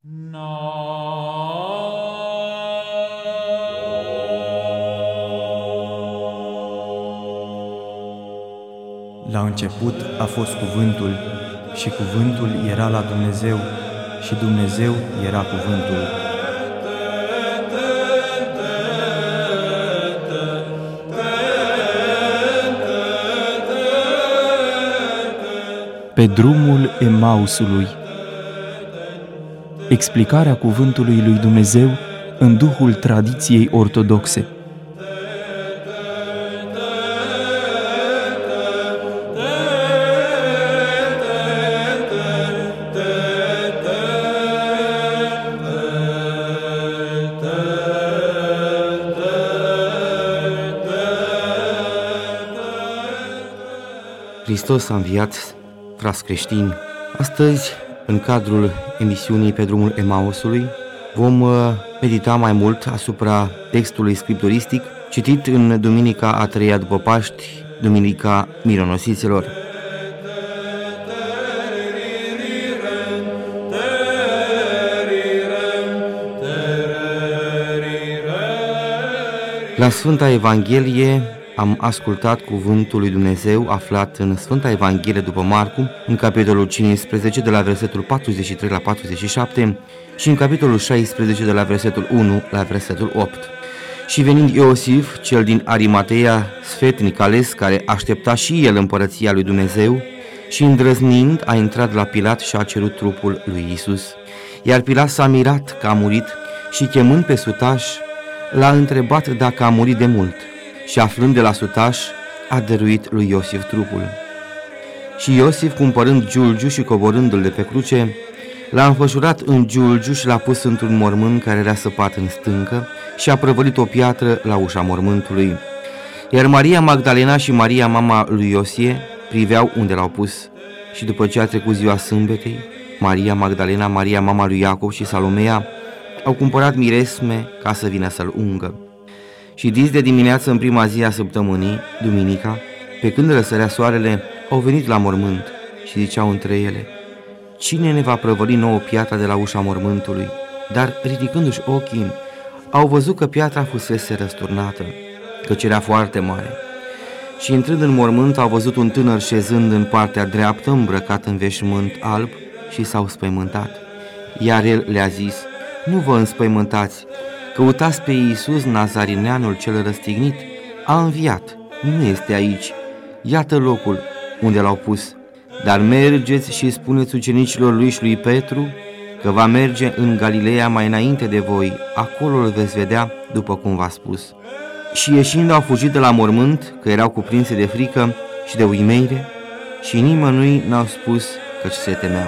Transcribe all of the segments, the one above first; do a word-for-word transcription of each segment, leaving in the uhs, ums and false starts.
La început a fost Cuvântul și Cuvântul era la Dumnezeu și Dumnezeu era Cuvântul. Pe drumul Emausului. Explicarea Cuvântului lui Dumnezeu în duhul tradiției ortodoxe. Hristos a înviat, frați creștini. Astăzi, în cadrul emisiunii Pe drumul Emausului, vom medita mai mult asupra textului scripturistic citit în duminica a treia după Paști, duminica Mironosiților. La Sfânta Evanghelie am ascultat cuvântul lui Dumnezeu aflat în Sfânta Evanghelie după Marcu, în capitolul cincisprezece, de la versetul patruzeci și trei la patruzeci și șapte și în capitolul șaisprezece, de la versetul unu la versetul opt. Și venind Iosif, cel din Arimatea, sfetnic ales, care aștepta și el împărăția lui Dumnezeu, și îndrăznind a intrat la Pilat și a cerut trupul lui Iisus. Iar Pilat s-a mirat că a murit și, chemând pe sutaș, l-a întrebat dacă a murit de mult. Și aflând de la sutaș, a dăruit lui Iosif trupul. Și Iosif, cumpărând giulgiu și coborându-l de pe cruce, l-a înfășurat în giulgiu și l-a pus într-un mormânt care era săpat în stâncă și a prăvălit o piatră la ușa mormântului. Iar Maria Magdalena și Maria, mama lui Iosie, priveau unde l-au pus. Și după ce a trecut ziua sâmbetei, Maria Magdalena, Maria, mama lui Iacov și Salomea au cumpărat miresme ca să vină să-l ungă. Și dis de dimineață în prima zi a săptămânii, duminica, pe când răsărea soarele, au venit la mormânt și ziceau între ele: cine ne va prăvăli nouă piatra de la ușa mormântului? Dar, ridicându-și ochii, au văzut că piatra fusese răsturnată, căci era foarte mare. Și intrând în mormânt, au văzut un tânăr șezând în partea dreaptă, îmbrăcat în veșmânt alb, și s-au spăimântat. Iar el le-a zis: nu vă înspăimântați, căutați pe Iisus, Nazarineanul cel răstignit, a înviat, nu este aici, iată locul unde l-au pus. Dar mergeți și spuneți ucenicilor lui și lui Petru că va merge în Galileea mai înainte de voi, acolo îl veți vedea după cum v-a spus. Și ieșind au fugit de la mormânt, că erau cuprinse de frică și de uimeire, și nimănui n-au spus căci se temeau.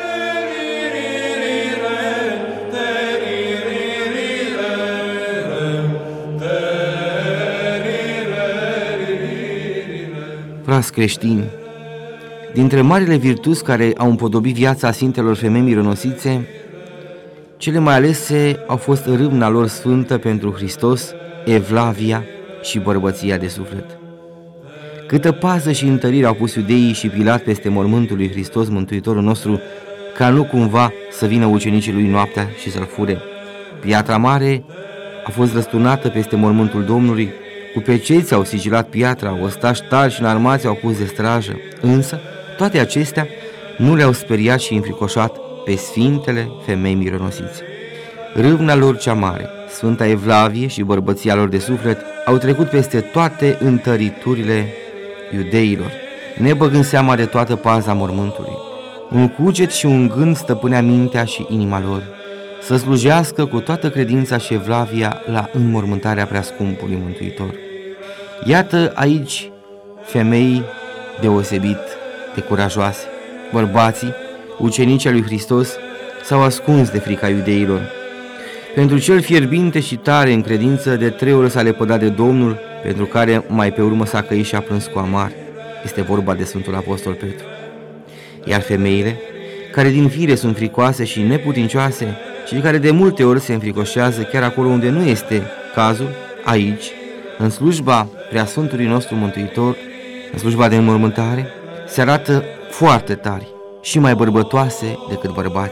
Frați creștini, dintre marile virtuți care au împodobit viața Sfintelor Femei Mironosițe, cele mai alese au fost râvna lor sfântă pentru Hristos, evlavia și bărbăția de suflet. Câtă pază și întărire au pus iudeii și Pilat peste mormântul lui Hristos, Mântuitorul nostru, ca nu cumva să vină ucenicii lui noaptea și să-l fure. Piatra mare a fost răsturnată peste mormântul Domnului, cu peceți au sigilat piatra, ostași tari și înarmați au pus de strajă, însă toate acestea nu le-au speriat și înfricoșat pe Sfintele Femei Mironosițe. Râvna lor cea mare, Sfânta Evlavie și bărbăția lor de suflet au trecut peste toate întăriturile iudeilor, nebăgând seama de toată paza mormântului. Un cuget și un gând stăpânea mintea și inima lor, să slujească cu toată credința și evlavia la înmormântarea preascumpului Mântuitor. Iată aici femei deosebit de curajoase. Bărbații, ucenicii lui Hristos, s-au ascuns de frica iudeilor. Pentru cel fierbinte și tare în credință, de trei ori s-a lepădat de Domnul, pentru care mai pe urmă s-a căit și a plâns cu amar. Este vorba de Sfântul Apostol Petru. Iar femeile, care din fire sunt fricoase și neputincioase, și care de multe ori se înfricoșează chiar acolo unde nu este cazul, aici, în slujba Preasfântului nostru Mântuitor, în slujba de înmormântare, se arată foarte tari și mai bărbătoase decât bărbați.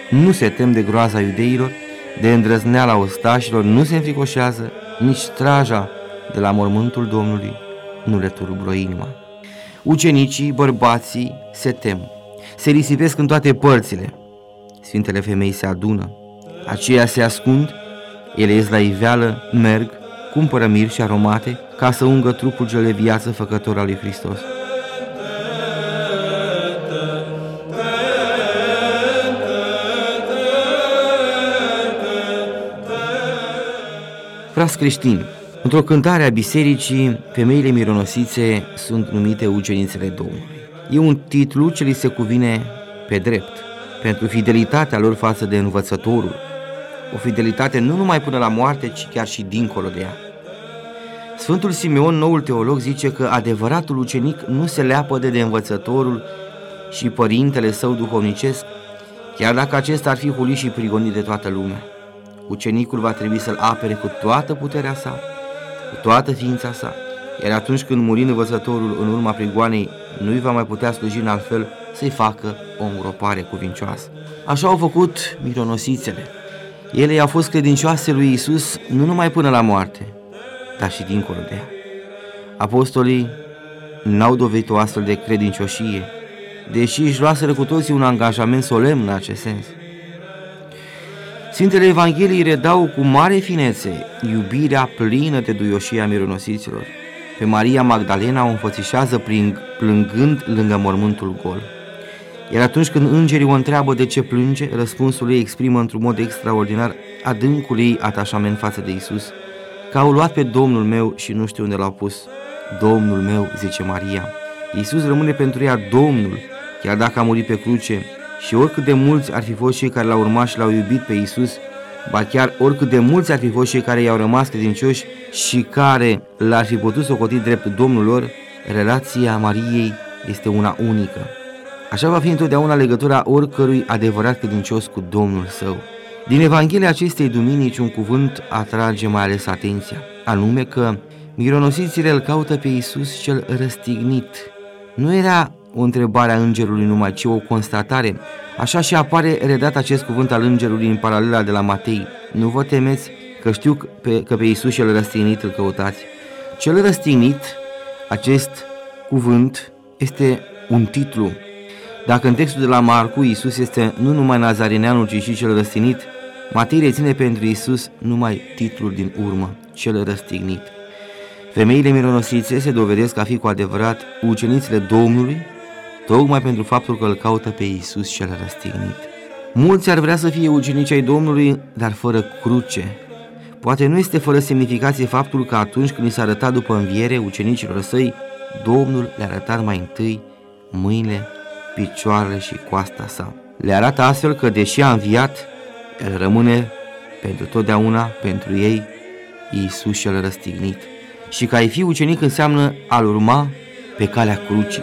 nu se tem de groaza iudeilor, de îndrăzneala ostașilor, nu se înfricoșează, nici straja de la mormântul Domnului nu le tulbură inima. Ucenicii, bărbații, se tem, se risipesc în toate părțile. Sfintele femei se adună, aceia se ascund, ele ies la iveală, merg, cumpără miri și aromate ca să ungă trupul cel de viață făcător al lui Hristos. Frați creștini, într-o cântare a bisericii, femeile mironosițe sunt numite ucenițele Domnului. E un titlu ce li se cuvine pe drept, pentru fidelitatea lor față de învățătorul, o fidelitate nu numai până la moarte, ci chiar și dincolo de ea. Sfântul Simeon, noul teolog, zice că adevăratul ucenic nu se leapădă de învățătorul și părintele său duhovnicesc, chiar dacă acesta ar fi hulit și prigonit de toată lumea. Ucenicul va trebui să-l apere cu toată puterea sa, cu toată ființa sa, iar atunci când murind învățătorul în urma prigoanei nu-i va mai putea sluji în altfel, să-i facă o îngropare cuvincioasă. Așa au făcut mironosițele. Ele i-au fost credincioase lui Iisus nu numai până la moarte, dar și dincolo de ea. Apostolii n-au dovedit o astfel de credincioșie, deși își luaseră cu toții un angajament solemn în acest sens. Sfintele Evangheliei redau cu mare finețe iubirea plină de duioșie a mironosiților. Pe Maria Magdalena o înfățișează plângând lângă mormântul gol. Iar atunci când îngerii o întreabă de ce plânge, răspunsul ei exprimă într-un mod extraordinar adâncul ei atașament față de Iisus, că au luat pe Domnul meu și nu știu unde l-au pus. Domnul meu, zice Maria. Iisus rămâne pentru ea Domnul, chiar dacă a murit pe cruce, și oricât de mulți ar fi fost cei care l-au urmat și l-au iubit pe Iisus, ba chiar oricât de mulți ar fi fost cei care i-au rămas credincioși și care l-ar fi putut socoti drept Domnul lor, relația Mariei este una unică. Așa va fi întotdeauna legătura oricărui adevărat credincios cu Domnul său. Din Evanghelia acestei duminici un cuvânt atrage mai ales atenția, anume că mironosițile îl caută pe Iisus cel răstignit. Nu era o întrebare a îngerului numai, ci o constatare. Așa și apare redat acest cuvânt al îngerului în paralela de la Matei. Nu vă temeți, că știu că pe Iisus cel răstignit îl căutați. Cel răstignit, acest cuvânt, este un titlu. Dacă în textul de la Marcu Iisus este nu numai Nazarineanul, ci și cel răstignit, Matei reține pentru Iisus numai titlul din urmă, cel răstignit. Femeile mironosițe se dovedesc a fi cu adevărat ucenițele Domnului, tocmai pentru faptul că îl caută pe Iisus cel răstignit. Mulți ar vrea să fie ucenici ai Domnului, dar fără cruce. Poate nu este fără semnificație faptul că atunci când i s-a arătat după înviere ucenicilor săi, Domnul le-a arătat mai întâi mâinile, picioarele și coasta sa. Le arată astfel că, deși a înviat, el rămâne pentru totdeauna pentru ei Iisus cel răstignit. Și că a-i fi ucenic înseamnă a-L urma pe calea crucii.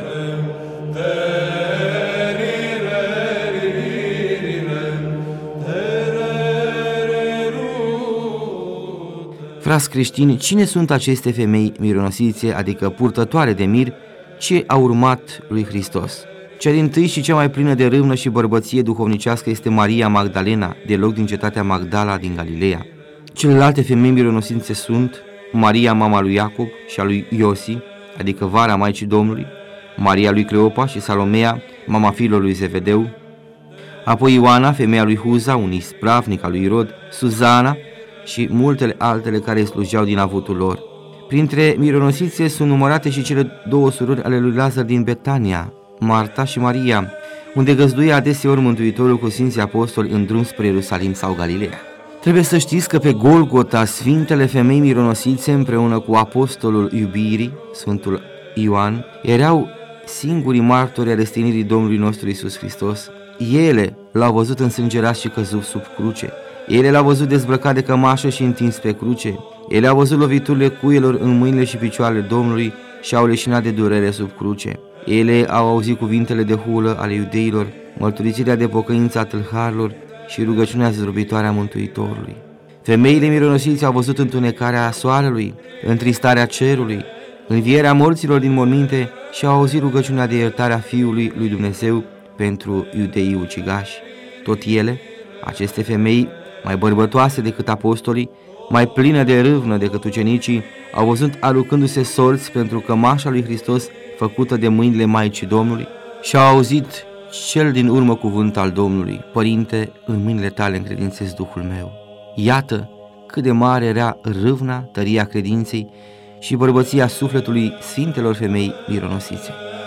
Frați creștini, cine sunt aceste femei mironosițe, adică purtătoare de mir, ce a urmat lui Hristos? Cea dintâi și cea mai plină de râvnă și bărbăție duhovnicească este Maria Magdalena, de loc din cetatea Magdala din Galileea. Celelalte femei mironosițe sunt Maria, mama lui Iacob și a lui Iosi, adică vara Maicii Domnului, Maria lui Cleopa și Salomea, mama fiilor lui Zevedeu, apoi Ioana, femeia lui Huza, un ispravnic al lui Irod, Suzana și multele altele care îi slujeau din avutul lor. Printre mironosițe sunt numărate și cele două surori ale lui Lazar din Betania, Marta și Maria, unde găzduia adeseori Mântuitorul cu Sfinții Apostoli în drum spre Ierusalim sau Galileea. Trebuie să știți că pe Golgota Sfintele femei mironosițe împreună cu apostolul iubirii, Sfântul Ioan, erau singurii martori ai răstignirii Domnului nostru Iisus Hristos. Ele l-au văzut însângerat și căzut sub cruce. Ele l-au văzut dezbrăcat de cămașă și întins pe cruce. Ele au văzut loviturile cuielor în mâinile și picioarele Domnului și au leșinat de durere sub cruce. Ele au auzit cuvintele de hulă ale iudeilor, mărturisirea de pocăință a tâlharilor și rugăciunea zdrobitoare a Mântuitorului. Femeile mironosițe au văzut întunecarea soarelui, întristarea cerului, învierea morților din morminte și au auzit rugăciunea de iertare a Fiului lui Dumnezeu pentru iudeii ucigași. Tot ele Aceste femei, mai bărbătoase decât apostolii, mai plină de râvnă decât ucenicii, au văzut aruncându-se sorți pentru cămașa lui Hristos făcută de mâinile Maicii Domnului și au auzit cel din urmă cuvânt al Domnului: Părinte, în mâinile tale încredințez Duhul meu. Iată cât de mare era râvna, tăria credinței și bărbăția sufletului sfintelor femei mironosițe.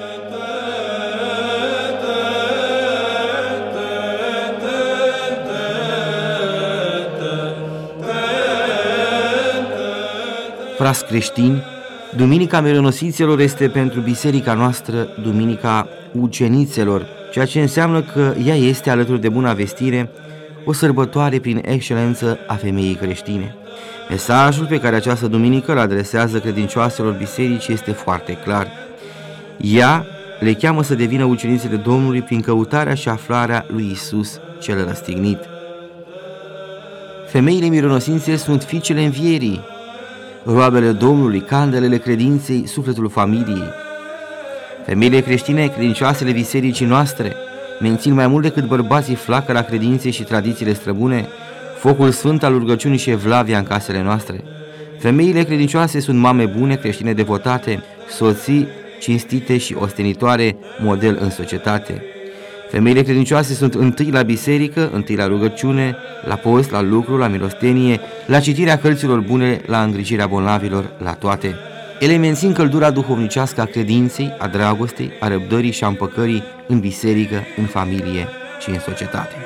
Frați creștini, Duminica Mironosițelor este pentru biserica noastră Duminica Ucenițelor, ceea ce înseamnă că ea este, alături de Buna Vestire, o sărbătoare prin excelență a femeii creștine. Mesajul pe care această duminică îl adresează credincioaselor bisericii este foarte clar. Ea le cheamă să devină ucenicele Domnului prin căutarea și aflarea lui Isus cel răstignit. Femeile mironosițe sunt fiicele învierii, roabele Domnului, candelele credinței, sufletul familiei. Femeile creștine, credincioasele bisericii noastre, mențin mai mult decât bărbații flacăra credinței și tradițiile străbune, focul sfânt al rugăciunii și evlavia în casele noastre. Femeile credincioase sunt mame bune, creștine devotate, soții cinstite și ostenitoare, model în societate. Femeile credincioase sunt întâi la biserică, întâi la rugăciune, la post, la lucru, la milostenie, la citirea cărților bune, la îngrijirea bolnavilor, la toate. Ele mențin căldura duhovnicească a credinței, a dragostei, a răbdării și a împăcării în biserică, în familie și în societate.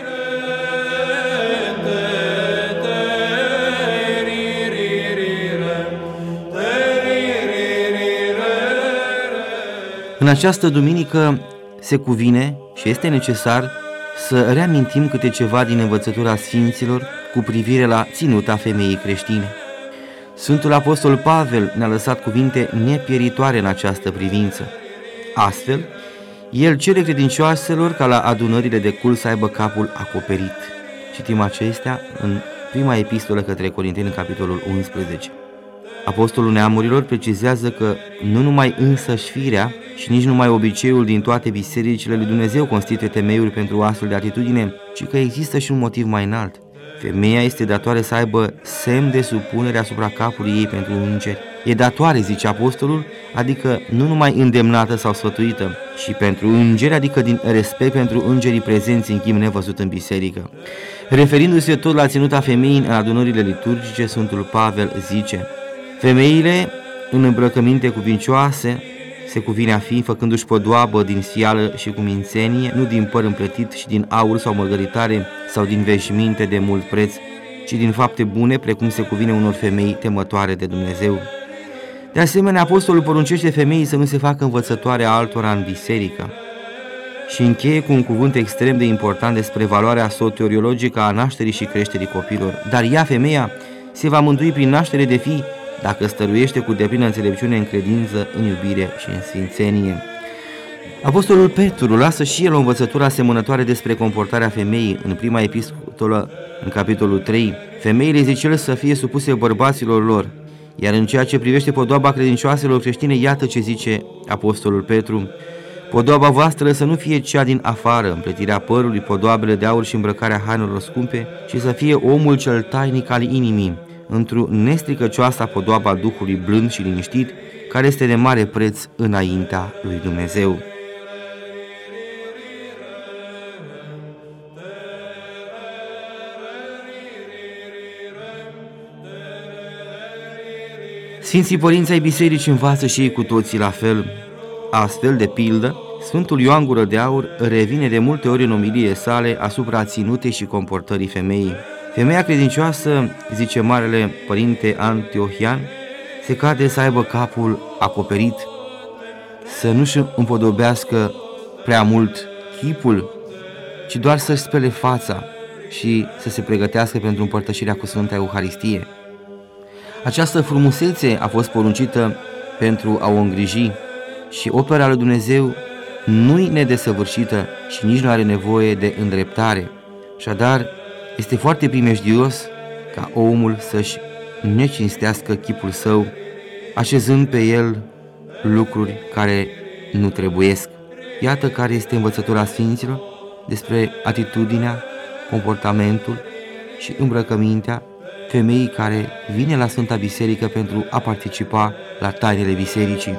În această duminică se cuvine și este necesar să reamintim câte ceva din învățătura Sfinților cu privire la ținuta femeii creștine. Sfântul Apostol Pavel ne-a lăsat cuvinte nepieritoare în această privință. Astfel, el cere credincioaselor ca la adunările de cult să aibă capul acoperit. Citim acestea în prima epistolă către Corinteni, în capitolul unsprezece. Apostolul neamurilor precizează că nu numai însăși firea și nici numai obiceiul din toate bisericile lui Dumnezeu constituie temeiuri pentru o astfel de atitudine, ci că există și un motiv mai înalt. Femeia este datoare să aibă semn de supunere asupra capului ei pentru îngeri. E datoare, zice apostolul, adică nu numai îndemnată sau sfătuită, și pentru îngeri, adică din respect pentru îngerii prezenți în chip nevăzut în biserică. Referindu-se tot la ținuta femeii în adunările liturgice, Sfântul Pavel zice: femeile în îmbrăcăminte cuvincioase se cuvine a fi, făcându-și podoabă din fială și cu mințenie, nu din păr împletit și din aur sau mărgăritare sau din veșminte de mult preț, ci din fapte bune, precum se cuvine unor femei temătoare de Dumnezeu. De asemenea, apostolul poruncește femeii să nu se facă învățătoare altora în biserică și încheie cu un cuvânt extrem de important despre valoarea soteriologică a nașterii și creșterii copilor. Dar ea, femeia, se va mântui prin naștere de fii dacă stăruiește cu deplină înțelepciune în credință, în iubire și în sfințenie. Apostolul Petru lasă și el o învățătură asemănătoare despre comportarea femeii în prima epistolă, în capitolul trei. Femeile, zice el, să fie supuse bărbaților lor, iar în ceea ce privește podoaba credincioaselor creștine, iată ce zice apostolul Petru: podoaba voastră să nu fie cea din afară, împletirea părului, podoabele de aur și îmbrăcarea hainelor scumpe, ci să fie omul cel tainic al inimii, într-o nestricăcioasa podoaba Duhului blând și liniștit, care este de mare preț înaintea lui Dumnezeu. Sfinții părinți ai bisericii învață și ei cu toții la fel. Astfel, de pildă, Sfântul Ioan Gură de Aur revine de multe ori în omiliile sale asupra ținutei și comportării femeii. Femeia credincioasă, zice Marele Părinte Antiohian, se cade să aibă capul acoperit, să nu-și împodobească prea mult chipul, ci doar să-și spele fața și să se pregătească pentru împărtășirea cu Sfânta Euharistie. Această frumusețe a fost poruncită pentru a o îngriji și opera lui Dumnezeu nu-i nedesăvârșită și nici nu are nevoie de îndreptare. Așadar, este foarte primejdios ca omul să-și necinstească chipul său, așezând pe el lucruri care nu trebuiesc. Iată care este învățătura Sfinților despre atitudinea comportamentul și îmbrăcămintea femeii care vine la Sfânta Biserică pentru a participa la tainele bisericii.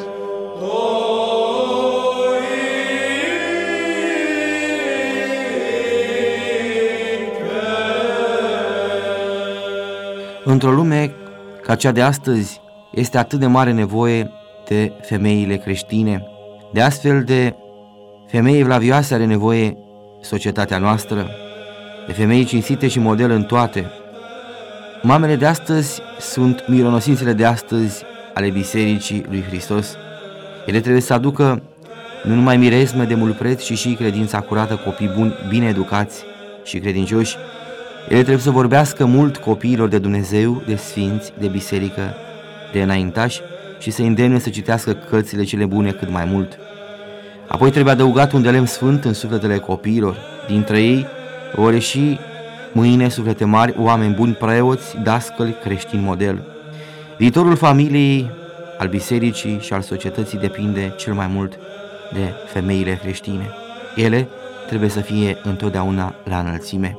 Într-o lume ca cea de astăzi, este atât de mare nevoie de femeile creștine. De astfel de femei evlavioase are nevoie societatea noastră, de femei cinstite și model în toate. Mamele de astăzi sunt mironosințele de astăzi ale Bisericii lui Hristos. Ele trebuie să aducă nu numai miresme de mult preț, ci și credința curată, copii buni, bine educați și credincioși. Ele trebuie să vorbească mult copiilor de Dumnezeu, de sfinți, de biserică, de înaintași și să îndemne să citească cărțile cele bune cât mai mult. Apoi trebuie adăugat un de lemn sfânt în sufletele copiilor. Dintre ei vor ieși mâine suflete mari, oameni buni, preoți, dascăli, creștini model. Viitorul familiei, al bisericii și al societății depinde cel mai mult de femeile creștine. Ele trebuie să fie întotdeauna la înălțime.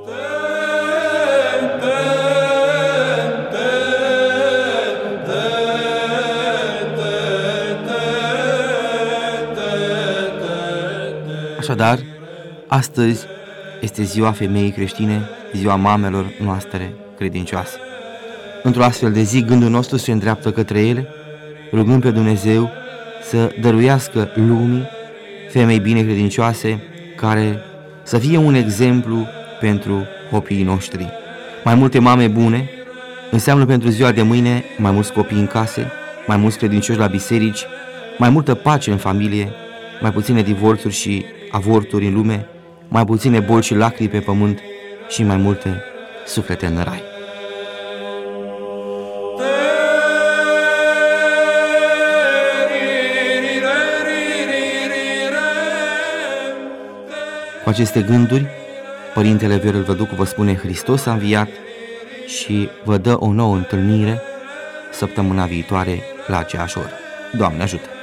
Așadar, astăzi este ziua femeii creștine, ziua mamelor noastre credincioase. Într-o astfel de zi, gândul nostru se îndreaptă către ele, rugând pe Dumnezeu să dăruiască lumii femei bine credincioase, care să fie un exemplu pentru copiii noștri. Mai multe mame bune înseamnă pentru ziua de mâine mai mulți copii în case, mai mulți credincioși la biserici, mai multă pace în familie, mai puține divorțuri și avorturi în lume, mai puține boli și lacrimi pe pământ și mai multe suflete în rai. Cu aceste gânduri, Părintele Viorel Văducu vă spune: Hristos a înviat și vă dă o nouă întâlnire săptămâna viitoare la aceeași oră. Doamne ajută!